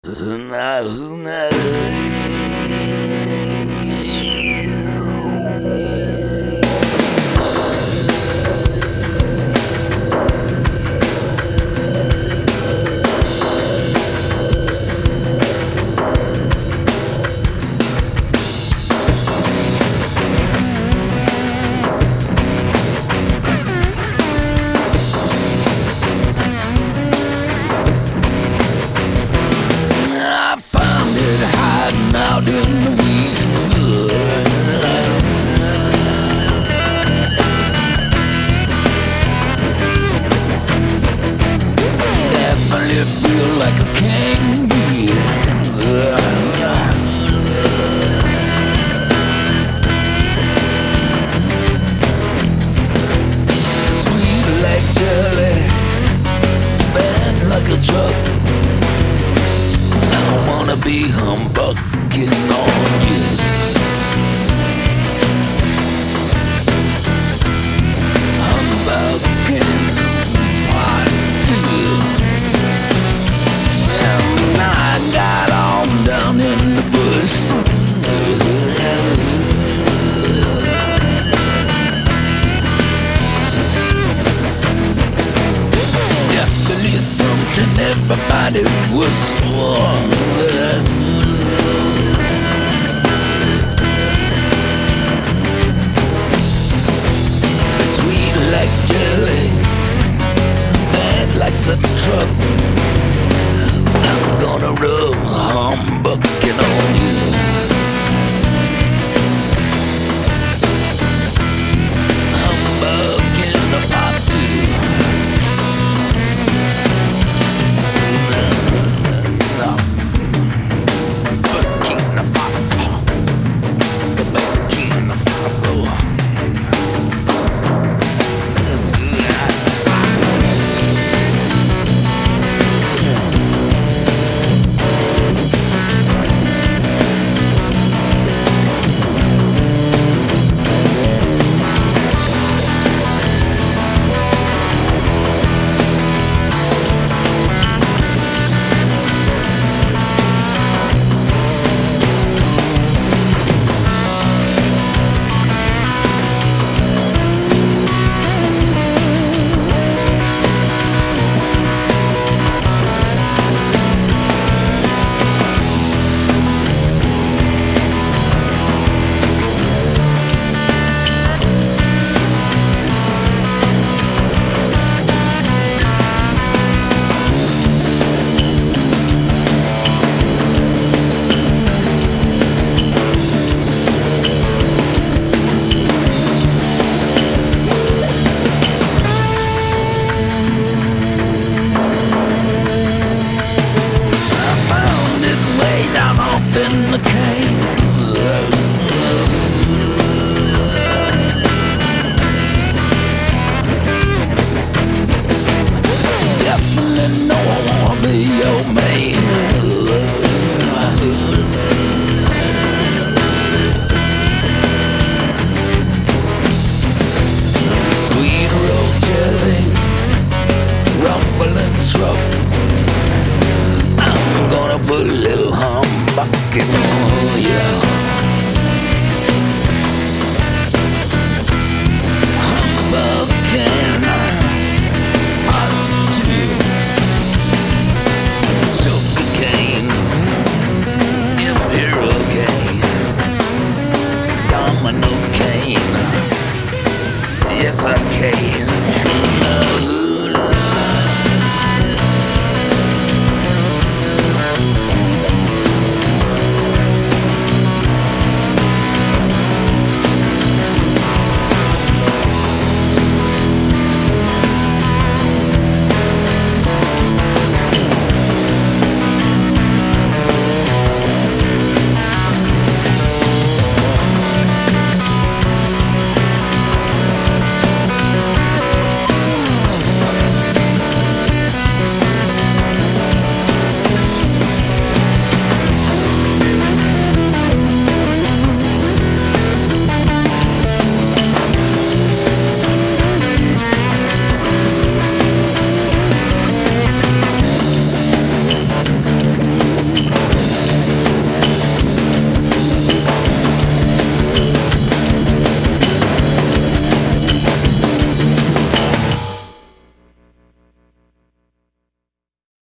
Hiding out in the weeds, definitely feel like a king. Sweet like jelly, bad like a truck. I don't wanna be humbugging on you. Humbugging part two. And I got on down in the bush. Definitely something everybody was for. Sweet like jelly, bad like a truck. I'm gonna rub humbugging on you. Humbugging a part two. In the cave, definitely know I wanna be your man. Sweet road jelly, rumbling truck. I'm gonna put a little humbugging on you.